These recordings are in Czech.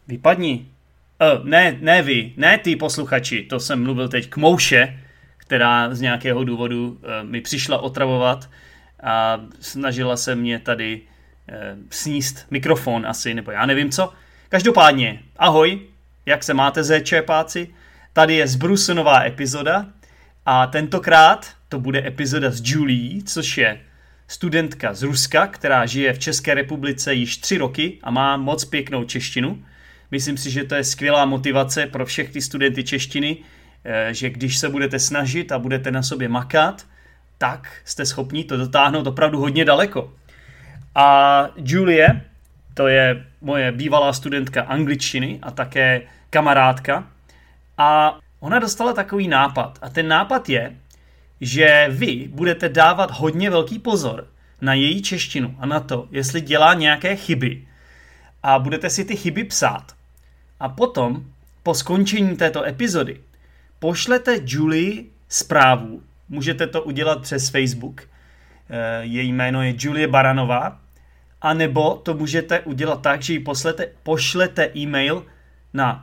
Vypadni. Ne ty posluchači, to jsem mluvil teď k Mouše, která z nějakého důvodu mi přišla otravovat a snažila se mě tady sníst mikrofon asi, nebo já nevím co. Každopádně, ahoj, jak se máte zéčepáci? Tady je zbrusu nová epizoda a tentokrát to bude epizoda s Julie, což je studentka z Ruska, která žije v České republice již 3 roky a má moc pěknou češtinu. Myslím si, že to je skvělá motivace pro všechny studenty češtiny, že když se budete snažit a budete na sobě makat, tak jste schopni to dotáhnout opravdu hodně daleko. A Julie, to je moje bývalá studentka angličtiny a také kamarádka. A ona dostala takový nápad. A ten nápad je, že vy budete dávat hodně velký pozor na její češtinu a na to, jestli dělá nějaké chyby. A budete si ty chyby psát. A potom, po skončení této epizody, pošlete Julie zprávu. Můžete to udělat přes Facebook. Její jméno je Julie Baranová. A nebo to můžete udělat tak, že jí pošlete e-mail na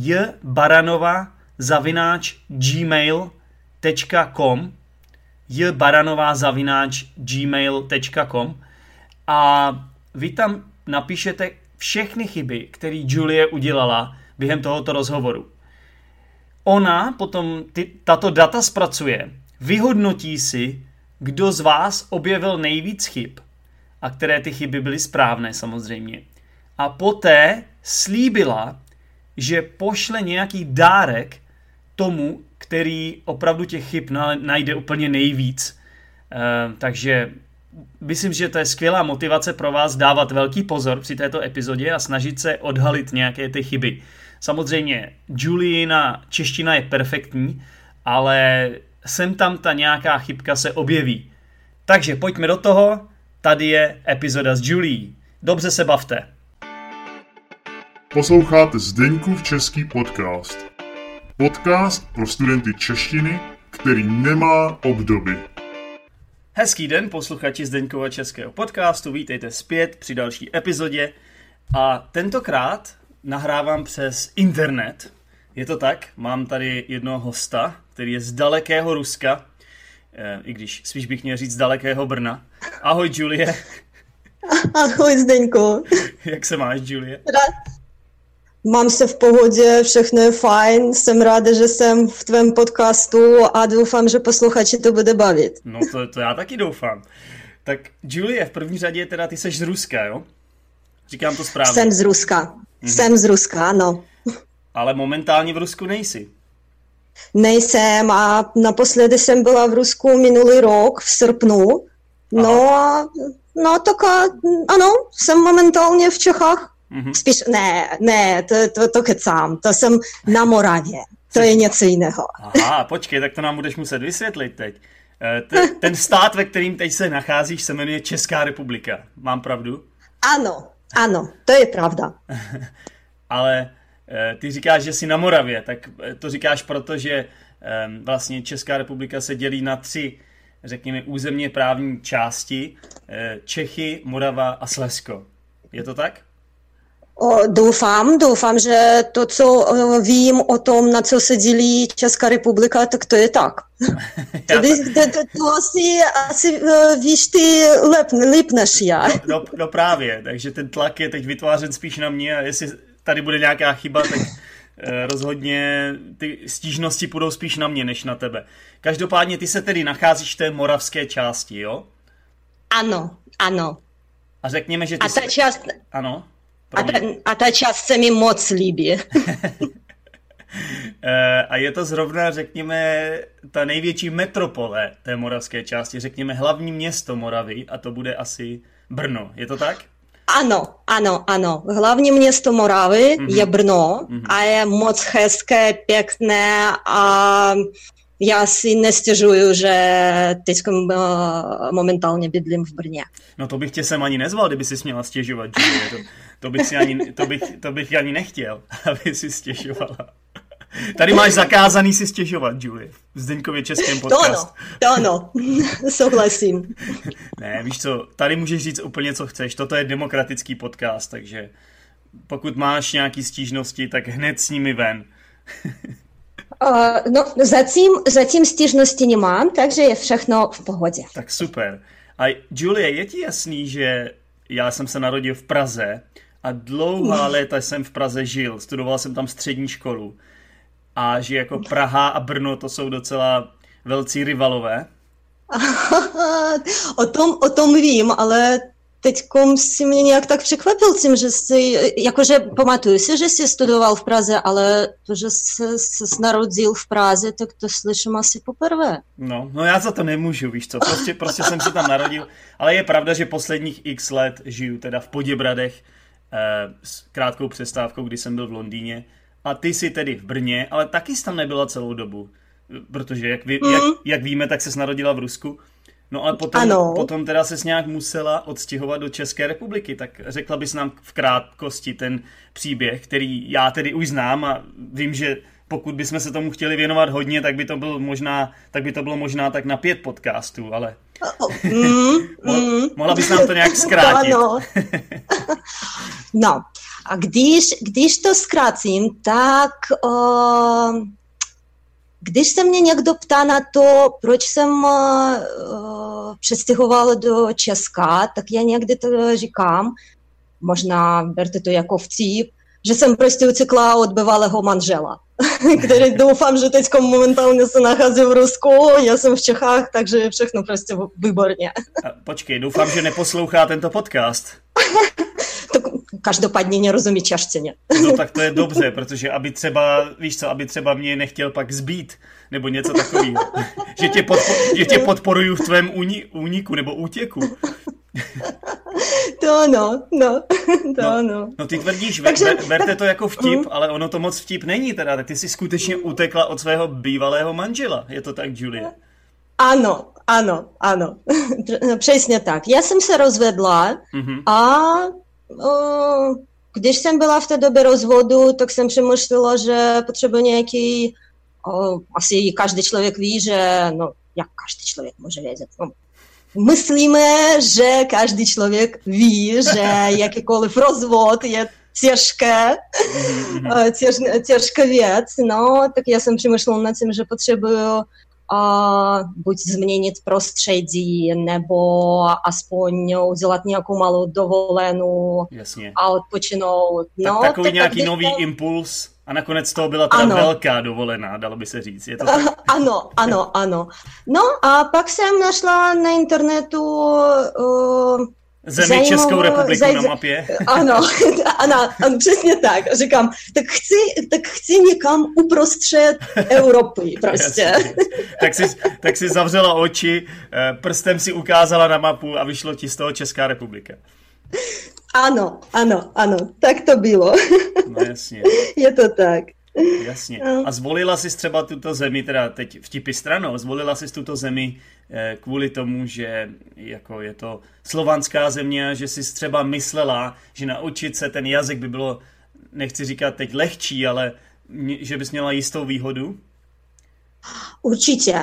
jbaranová@gmail.com jbaranová@gmail.com a vy tam napíšete všechny chyby, které Julie udělala během tohoto rozhovoru. Ona potom tato data zpracuje, vyhodnotí si, kdo z vás objevil nejvíc chyb a které ty chyby byly správné samozřejmě. A poté slíbila, že pošle nějaký dárek tomu, který opravdu těch chyb najde úplně nejvíc. Takže myslím, že to je skvělá motivace pro vás dávat velký pozor při této epizodě a snažit se odhalit nějaké ty chyby. Samozřejmě Juliina čeština je perfektní, ale sem tam ta nějaká chybka se objeví. Takže pojďme do toho, tady je epizoda s Julie. Dobře se bavte. Posloucháte Zdeňkův český podcast. Podcast pro studenty češtiny, který nemá obdoby. Hezký den, posluchači Zdeňkova českého podcastu, vítejte zpět při další epizodě a tentokrát nahrávám přes internet. Je to tak, mám tady jednoho hosta, který je z dalekého Ruska, i když spíš bych měl říct z dalekého Brna. Ahoj Julie. Ahoj Zdeňku. Jak se máš, Julie? Mám se v pohodě, všechno je fajn, jsem ráda, že jsem v tvém podcastu a doufám, že posluchači to bude bavit. No to já taky doufám. Tak Julie, v první řadě teda ty seš z Ruska, jo? Říkám to správně. Jsem z Ruska, Jsem z Ruska, ano. Ale momentálně v Rusku nejsi. Nejsem a naposledy jsem byla v Rusku minulý rok v srpnu. Ano, jsem momentálně v Čechách. Spíš, to kecám, to jsem na Moravě, to je něco jiného. Aha, počkej, tak to nám budeš muset vysvětlit teď. Ten stát, ve kterým teď se nacházíš, se jmenuje Česká republika, mám pravdu? Ano, to je pravda. Ale ty říkáš, že jsi na Moravě, tak to říkáš proto, že vlastně Česká republika se dělí na 3, řekněme, územně právní části, Čechy, Morava a Slezsko. Je to tak? Doufám, že to, co vím o tom, na co se dělí Česká republika, tak to je tak. To asi víš ty líp než já. No právě, takže ten tlak je teď vytvářen spíš na mě a jestli tady bude nějaká chyba, tak rozhodně ty stížnosti půjdou spíš na mě, než na tebe. Každopádně ty se tedy nacházíš v té moravské části, jo? Ano. A řekněme, že ty Ano? A ta část se mi moc líbí. A je to zrovna, řekněme, ta největší metropole té moravské části, řekněme hlavní město Moravy a to bude asi Brno. Je to tak? Ano. Hlavní město Moravy je Brno a je moc hezké, pěkné a já si nestěžuju, že teď momentálně bydlím v Brně. No to bych tě sem ani nezval, kdyby si směla stěžovat, Julie. To bych ani nechtěl, aby si stěžovala. Tady máš zakázaný si stěžovat, Julie, v Zdeňkově českém podcastu. To ano, souhlasím. Ne, víš co, tady můžeš říct úplně, co chceš. Toto je demokratický podcast, takže pokud máš nějaký stížnosti, tak hned s nimi ven. No, zatím stížnosti nemám, takže je všechno v pohodě. Tak super. A Julie, je ti jasný, že já jsem se narodil v Praze a dlouhá léta jsem v Praze žil, studoval jsem tam střední školu a že jako Praha a Brno to jsou docela velcí rivalové? O tom vím, ale teďkom si mě nějak tak překvapil tím, že jakože pamatuju si, že jsi studoval v Praze, ale to, že jsi narodil v Praze, tak to slyším asi poprvé. No já za to nemůžu, víš co, prostě jsem se tam narodil, ale je pravda, že posledních x let žiju teda v Poděbradech s krátkou přestávkou, kdy jsem byl v Londýně a ty jsi tedy v Brně, ale taky jsi tam nebyla celou dobu, protože jak víme, tak ses narodila v Rusku. No ale potom teda ses nějak musela odstěhovat do České republiky, tak řekla bys nám v krátkosti ten příběh, který já tedy už znám a vím, že pokud bychom se tomu chtěli věnovat hodně, tak by to bylo možná tak na 5 podcastů, ale mohla bys nám to nějak zkrátit. No, a když to zkrátím, tak když se mě někdo ptá na to, proč jsem přestěhovala do Česka, tak já někdy to říkám, možná berte to jako vtip, že jsem prostě utekla od bývalého manžela, který doufám, že teď momentálně se nachází v Rusku, já jsem v Čechách, takže je všechno prostě výborně. Počkej, doufám, že neposlouchá tento podcast. Tak každopádně nerozumí češtině. No tak to je dobře, protože aby třeba mě nechtěl pak zbít, nebo něco takového. že tě podporuju v tvém úniku nebo útěku. To ano. No ty tvrdíš, berte to jako vtip, ale ono to moc vtip není teda, tak ty jsi skutečně utekla od svého bývalého manžela. Je to tak, Julie? Ano. Přesně tak. Já jsem se rozvedla a když jsem byla v té době rozvodu, tak jsem přemýšlela, že potřebuji nějaký, asi každý člověk ví, že, jak každý člověk může vědět, myslíme, že každý člověk ví, že jakýkoliv rozvod je těžká věc, tak já jsem přemýšlela nad tím, že potřebuju buď změnit prostředí, nebo aspoň udělat nějakou malou dovolenou. Jasně. A odpočinout. Takový nějaký nový impuls a nakonec toho byla teda velká dovolená, dalo by se říct. Je to tak? Ano. No a pak jsem našla na internetu zemi Českou republiku na mapě. Ano, přesně tak. Říkám, tak chci někam uprostřed Evropy prostě. tak si zavřela oči, prstem si ukázala na mapu a vyšlo ti z toho Česká republika. Ano, tak to bylo. No jasně. Je to tak. Jasně. A zvolila jsi třeba tuto zemi, teda teď vtipy stranou, zvolila jsi tuto zemi kvůli tomu, že jako je to slovanská země a že jsi třeba myslela, že naučit se ten jazyk by bylo, nechci říkat teď lehčí, ale že bys měla jistou výhodu? Určitě.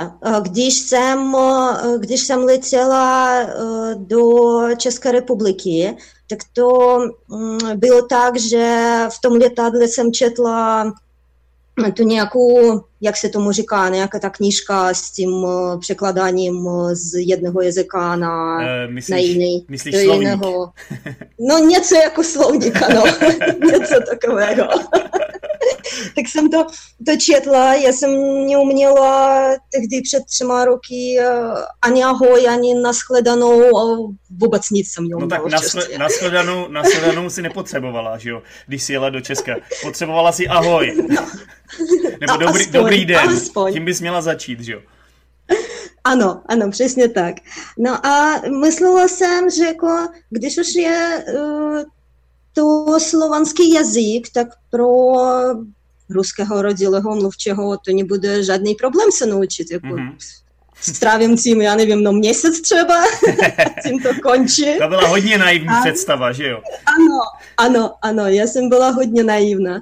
Když jsem letěla do České republiky, tak to bylo tak, že v tom letadle jsem četla tu nějakou, jak se tomu říká, nějaká ta knížka s tím překladáním z jednoho jazyka na jiný. Myslíš slovník? No něco jako slovník, ano. Něco takového. Tak jsem to četla, já jsem neuměla tehdy před 3 roky ani ahoj, ani nashledanou, vůbec nic jsem neuměla. No tak nashledanou si nepotřebovala, že jo, když jsi jela do Česka. Potřebovala si ahoj. No. Nebo dobrý den, aspoň. Tím bys měla začít, že jo. Ano, přesně tak. No a myslela jsem, že jako, když už je to slovanský jazyk, tak pro ruského rodilého mluvčího to nebude žádný problém se naučit. Jako, strávím tím, já nevím, měsíc třeba, tím to končí. To byla hodně naivní představa, že jo? Ano, já jsem byla hodně naivná.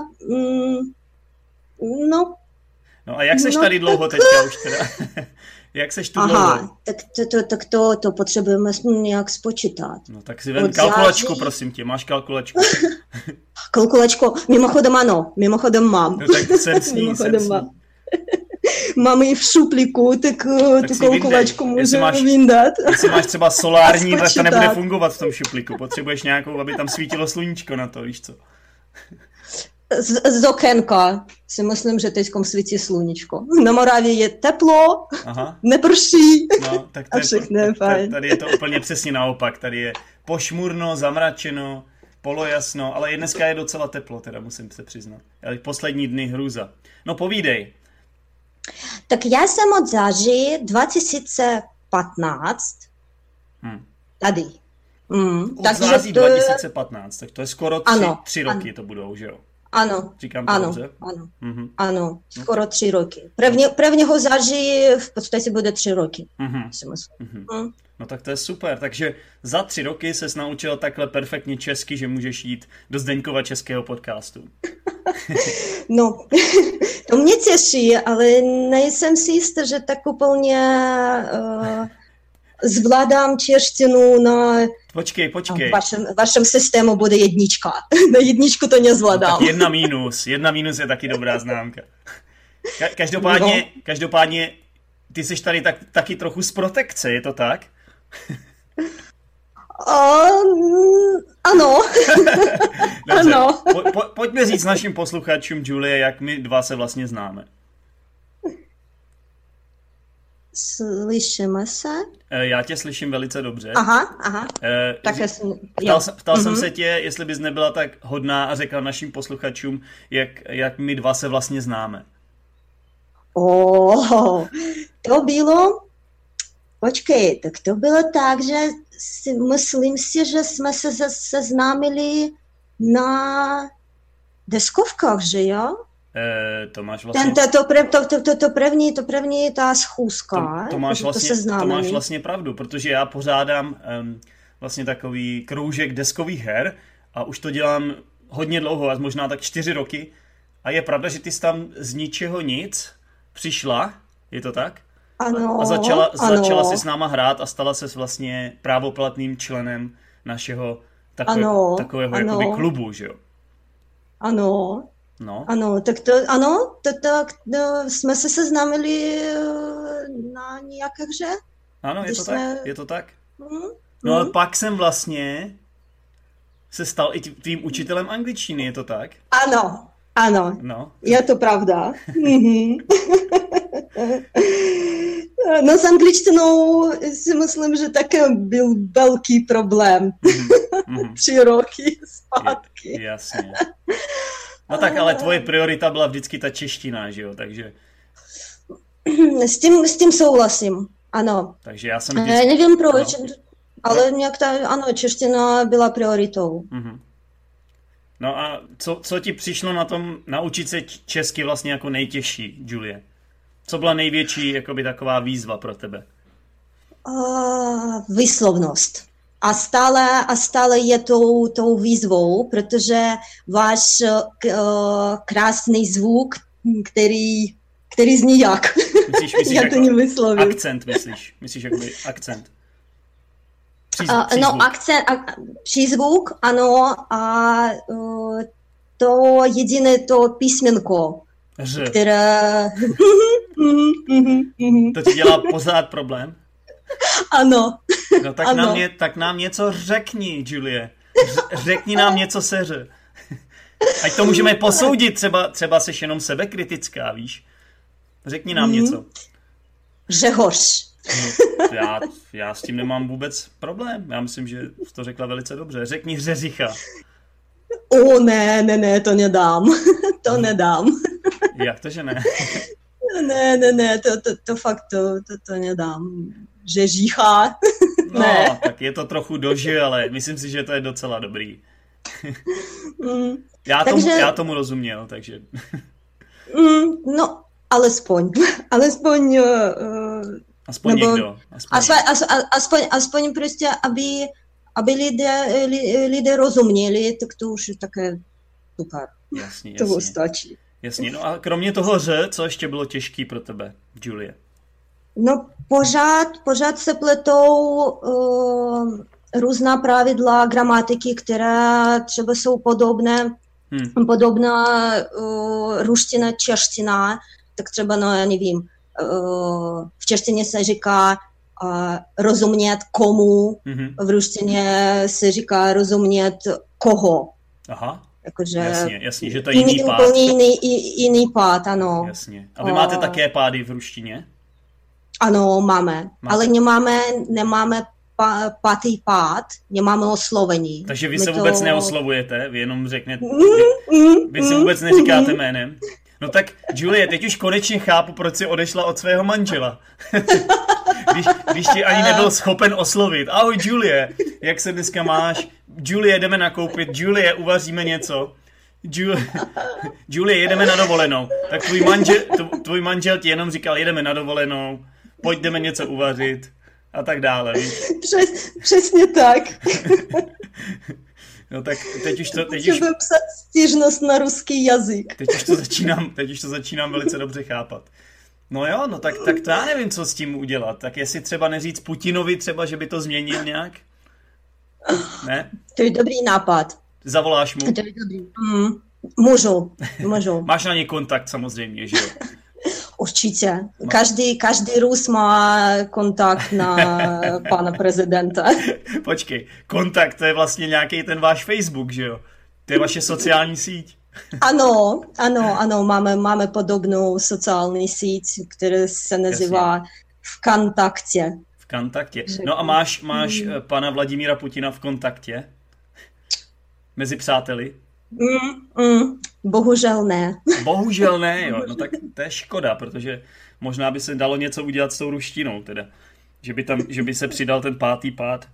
No a jak seš tady dlouho teďka už teda? Jak seš tu dlouho? Aha, tak to potřebujeme nějak spočítat. No tak si vem kalkulačku, prosím tě. Máš kalkulačku? Kalkulačku, mimochodem ano, mimochodem mám. No tak srdcí. Mám ji v šuplíku, tak tu kalkulačku můžeme vyndat. Jestli máš třeba solární, tak to nebude fungovat v tom šuplíku. Potřebuješ nějakou, aby tam svítilo sluníčko na to, víš co? Z okénka si myslím, že teďkom svítí sluníčko. Na Moravě je teplo, neprší no, tak a všechno je fajn. Tady je to úplně přesně naopak. Tady je pošmurno, zamračeno, polojasno, ale dneska je docela teplo, teda musím se přiznat. Ale poslední dny hrůza. No povídej. Tak já jsem od září 2015 tady. Od září 2015, tak to je skoro 3 roky to budou, že jo? Ano, říkám to dobře? Ano, skoro 3 roky. Prvního září v podstatě bude 3 roky. No tak to je super, takže za 3 roky ses naučila takhle perfektně česky, že můžeš jít do Zdeňkova českého podcastu. No, to mě těší, ale nejsem si jistá, že tak úplně zvládám češtinu na... Počkej. V vašem systému bude 1. Na 1 to nezvládám. No, tak 1 minus je taky dobrá známka. Každopádně ty jsi tady taky trochu z protekce, je to tak? Ano. Ano. Pojďme říct našim posluchačům, Julie, jak my dva se vlastně známe. Slyšíme se? Já tě slyším velice dobře. Aha. Ptal jsem se tě, jestli bys nebyla tak hodná a řekla našim posluchačům, jak my dva se vlastně známe. To bylo... Počkej, tak to bylo tak, že myslím si, že jsme se seznámili na deskovkách, že jo? To máš vlastně... To první ta schůzka. To máš vlastně pravdu, protože já pořádám vlastně takový kroužek deskových her a už to dělám hodně dlouho, a možná tak 4 roky. A je pravda, že ty jsi tam z ničeho nic přišla, je to tak? Ano. A začala si s náma hrát a stala ses vlastně právoplatným členem našeho takového jakoby klubu, že jo? Ano. No. Ano, tak jsme se seznámili na nějaké hře. Ano, je to tak. No ale pak jsem vlastně se stal i tvým učitelem angličtiny, je to tak? Ano, no. Je to pravda. No s angličtinou si myslím, že také byl velký problém. 3 roky zpátky. Jasně. No tak, ale tvoje priorita byla vždycky ta čeština, že jo, takže... S tím souhlasím, ano. Takže já jsem vždycky... Nevím proč, ale nějak čeština byla prioritou. No a co ti přišlo na tom naučit se česky vlastně jako nejtěžší, Julie? Co byla největší jakoby taková výzva pro tebe? Výslovnost. A stále je tou výzvou, protože váš krásný zvuk, který zní jak? Myslíš já to nevyslovím. Akcent, myslíš? Myslíš jakoby akcent? Přízvuk, ano, a to jediné to písmenko, které... To ti dělá pořád problém? Ano. No tak nám něco řekni, Julie. Řekni nám něco, seře. Ať to můžeme posoudit, třeba seš jenom sebekritická, víš? Řekni nám něco. Řehoř. Já s tím nemám vůbec problém. Já myslím, že jsi to řekla velice dobře. Řekni řeřicha. Ne, to nedám. To nedám. Jak to, že ne? Ne, to fakt to nedám. Řeřicha. No, ne. Tak je to trochu doži, ale myslím si, že to je docela dobrý. Já tomu rozuměl, takže... No, alespoň někdo. Aspoň prostě, aby lidé rozuměli, tak to už je také super. Jasně. Toho stačí. Jasně, no a kromě toho co ještě bylo těžký pro tebe, Julie? No pořád se pletou různá pravidla gramatiky, která třeba jsou podobná ruština, čeština, tak třeba, no já nevím, v češtině se říká rozumět komu, v ruštině se říká rozumět koho. Aha, jakože jasně, že to je jiný pád. Úplně jiný pád, ano. Jasně. A vy máte také pády v ruštině? Ano, máme. Ale nemáme pátý pád, nemáme oslovení. Takže vy se vůbec neoslovujete, vy jenom řeknete, vy se vůbec neříkáte jménem. No tak, Julie, teď už konečně chápu, proč jsi odešla od svého manžela. když ti ani nebyl schopen oslovit. Ahoj, Julie, jak se dneska máš? Julie, jdeme nakoupit. Julie, uvaříme něco. Julie, jedeme na dovolenou. Tak tvůj manžel ti jenom říkal, jedeme na dovolenou, pojď, jdeme něco uvařit a tak dále. Přesně tak. No tak teď už psat stížnost na ruský jazyk. Teď už to začínám velice dobře chápat. No jo, no tak to já nevím, co s tím udělat. Tak jestli třeba neříct Putinovi třeba, že by to změnil nějak? Ne? To je dobrý nápad. Zavoláš mu? To je dobrý. Můžu. Máš na něj kontakt samozřejmě, že jo? Určitě. Každý Rus má kontakt na pana prezidenta. Počkej, kontakt, to je vlastně nějaký ten váš Facebook, že jo? To je vaše sociální síť. Ano, máme podobnou sociální síť, která se nazývá Vkontaktě. Vkontaktě. No a máš pana Vladimíra Putina v kontaktě? Mezi přáteli? Bohužel ne. Bohužel ne, jo. No tak to je škoda, protože možná by se dalo něco udělat s tou ruštinou, teda. Že by se přidal ten pátý pád.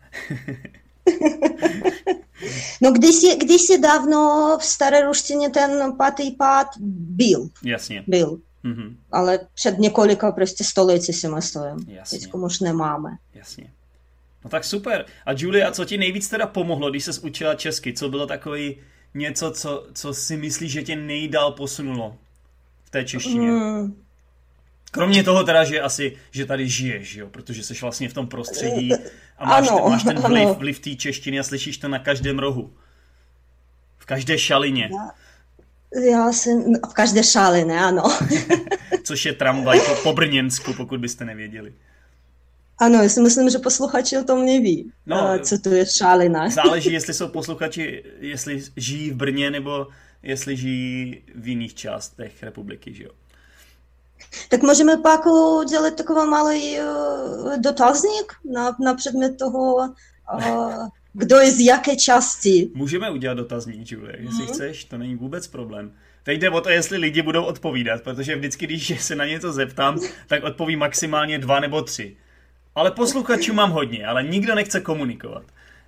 No kdysi dávno v staré ruštině ten pátý pád byl. Jasně. Byl. Mm-hmm. Ale před několika prostě století si myslím. Jasně. Teď už nemáme. Jasně. No tak super. A Julie, a co ti nejvíc teda pomohlo, když ses učila česky? Co bylo takový něco, co si myslíš, že tě nejdál posunulo v té češtině? Kromě toho teda, že tady žiješ, jo? Protože jsi vlastně v tom prostředí a máš ten vliv té češtiny a slyšíš to na každém rohu. V každé šalině. Já jsem v každé šalině, ano. Což je tramvaj po brněnsku, pokud byste nevěděli. Ano, já si myslím, že posluchači o tom neví, co to je šalina. Záleží, jestli jsou posluchači, jestli žijí v Brně, nebo jestli žijí v jiných částech republiky, že jo? Tak můžeme pak udělat takový malý dotazník na předmět toho, kdo je z jaké části. Můžeme udělat dotazník, Julie, jestli chceš, to není vůbec problém. Teď jde o to, jestli lidi budou odpovídat, protože vždycky, když se na něco zeptám, tak odpoví maximálně 2 nebo 3. Ale posluchačů mám hodně, ale nikdo nechce komunikovat.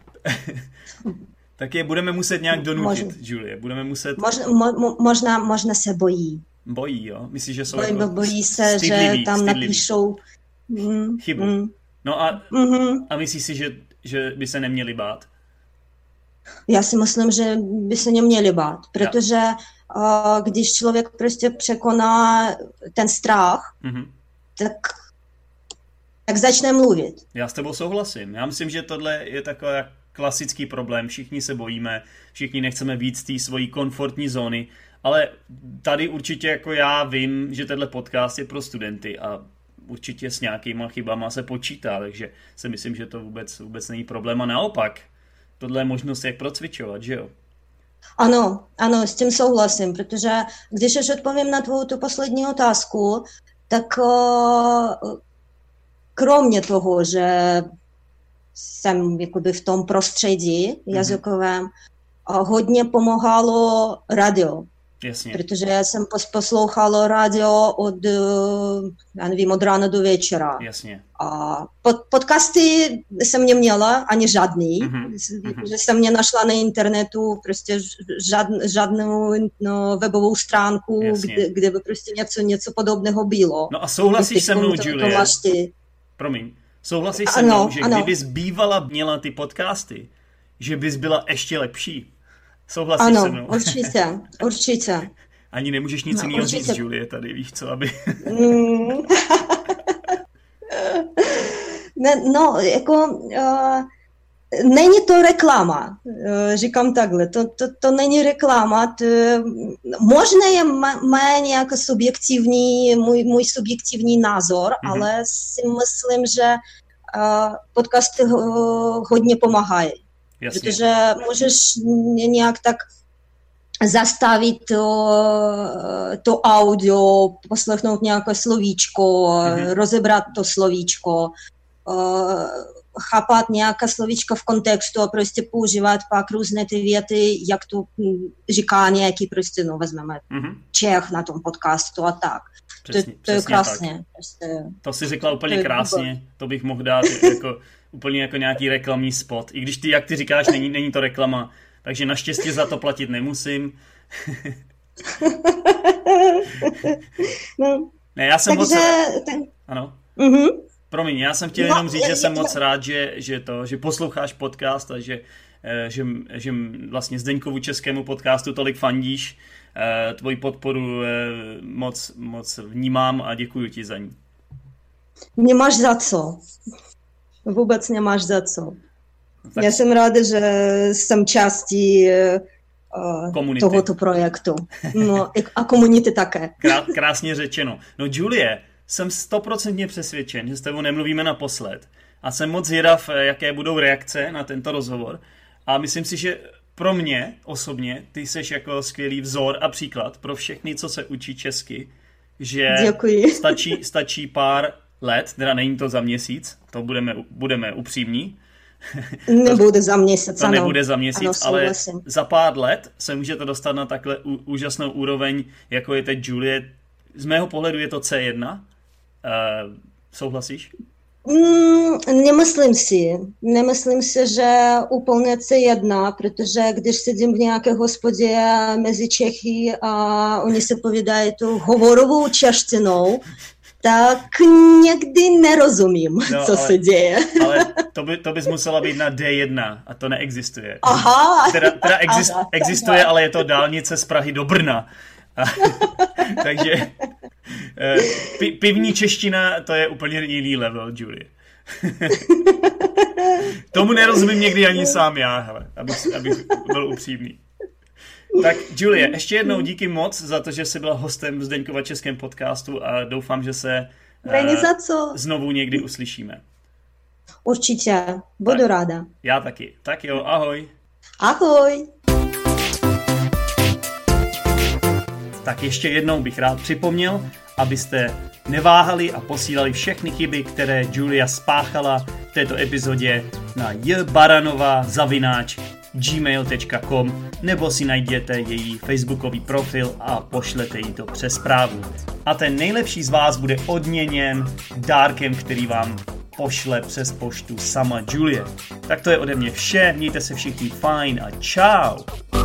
Tak je budeme muset nějak donutit, Julie. Budeme muset... Možná se bojí. Bojí, jo? Myslíš, že jsou bojí se, že tam napíšou... chybu. No a myslíš si, že by se neměli bát? Já si myslím, že by se neměli bát, protože když člověk prostě překoná ten strach, tak začne mluvit. Já s tebou souhlasím. Já myslím, že tohle je takový klasický problém. Všichni se bojíme, všichni nechceme víc z té svojí komfortní zóny, ale tady určitě jako já vím, že tenhle podcast je pro studenty a určitě s nějakýma chybama se počítá, takže si myslím, že to vůbec není problém a naopak. Tohle je možnost, jak procvičovat, že jo? Ano, s tím souhlasím, protože když už odpovím na tu poslední otázku, tak kromě toho, že jsem jakoby v tom prostředí jazykovém, hodně pomáhalo radio. Jasně. Protože já jsem poslouchala radio od rána do večera. Jasně. A podcasty jsem neměla, ani žádný. Že jsem nenašla na internetu prostě žádnou webovou stránku, kde by prostě něco podobného bylo. No a souhlasíš se mnou, Julie? Promiň. Souhlasíš se mnou, že kdybys bývala měla ty podcasty, že bys byla ještě lepší? Souhlasíš se mnou? Ano, určitě. Ani nemůžeš nic jiného říct, Julie, tady, víš co, aby... No, jako není to reklama, říkám takhle, to není reklama, možná je mé nějaký subjektivní, můj subjektivní názor, ale si myslím, že podcasty hodně pomáhají. Jasně. Protože můžeš nějak tak zastavit to audio, poslechnout nějaké slovíčko, rozebrat to slovíčko, chápat nějaká slovíčka v kontextu a prostě používat pak různé ty věty, jak to říká nějaký prostě, no vezmeme Čech na tom podcastu a tak. Přesně, to je krásně. Prostě, to si řekla úplně krásně, to bych mohl dát jako, úplně jako nějaký reklamní spot. I když ty, jak ty říkáš, není to reklama, takže naštěstí za to platit nemusím. No. Ne, já jsem takže, moc... Ano. Promiň, já jsem chtěl jenom říct, že jsem moc rád, že posloucháš podcast a že vlastně Zdeňkovu českému podcastu tolik fandíš. Tvoji podporu moc vnímám a děkuji ti za ní. Nemáš za co. Vůbec nemáš za co. Tak. Já jsem ráda, že jsem částí tohoto projektu. No, a komunity také. Krásně řečeno. No Julie, jsem 100% přesvědčen, že s tebou nemluvíme naposled. A jsem moc zvědav, jaké budou reakce na tento rozhovor. A myslím si, že pro mě osobně ty jsi jako skvělý vzor a příklad pro všechny, co se učí česky. Že stačí pár let, teda není to za měsíc, to budeme upřímní. Nebude za měsíc, to nebude za měsíc, ano, ale za pár let se můžete dostat na takhle úžasnou úroveň, jako je teď Julie. Z mého pohledu je to C1. Souhlasíš? Nemyslím si, že úplně C1, protože když sedím v nějaké hospodě mezi Čechy a oni se povídají tu hovorovou češtinou, tak někdy nerozumím, co se děje. Ale to bys musela být na D1 a to neexistuje. Aha. Teda existuje, ale je to dálnice z Prahy do Brna. Takže pivní čeština, to je úplně jiný level, Julie. Tomu nerozumím někdy ani sám já, hele, abych byl upřímný. Tak Julie, ještě jednou díky moc za to, že jsi byla hostem v Zdeňkova českém podcastu a doufám, že se znovu někdy uslyšíme. Určitě, budu ráda. Já taky. Tak jo, ahoj. Ahoj. Tak ještě jednou bych rád připomněl, abyste neváhali a posílali všechny chyby, které Julia spáchala v této epizodě na jbaranova@gmail.com nebo si najděte její facebookový profil a pošlete jí to přes zprávu. A ten nejlepší z vás bude odměněn dárkem, který vám pošle přes poštu sama Julie. Tak to je ode mě vše, mějte se všichni fajn a čau!